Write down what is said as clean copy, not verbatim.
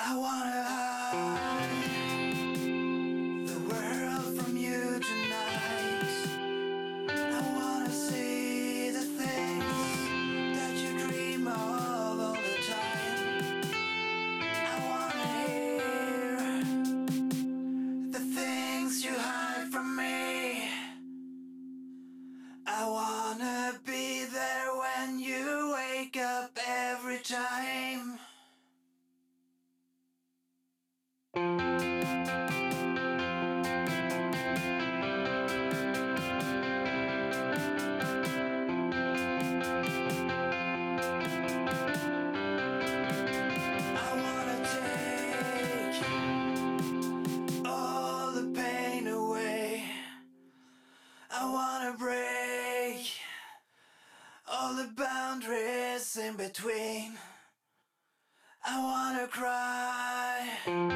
I wanna hide the world from you tonight. I wanna see the things that you dream of all the time. I wanna hear the things you hide from me. I wanna be there when you wake up every time. I wanna take all the pain away. I wanna break all the boundaries in between. I wanna cry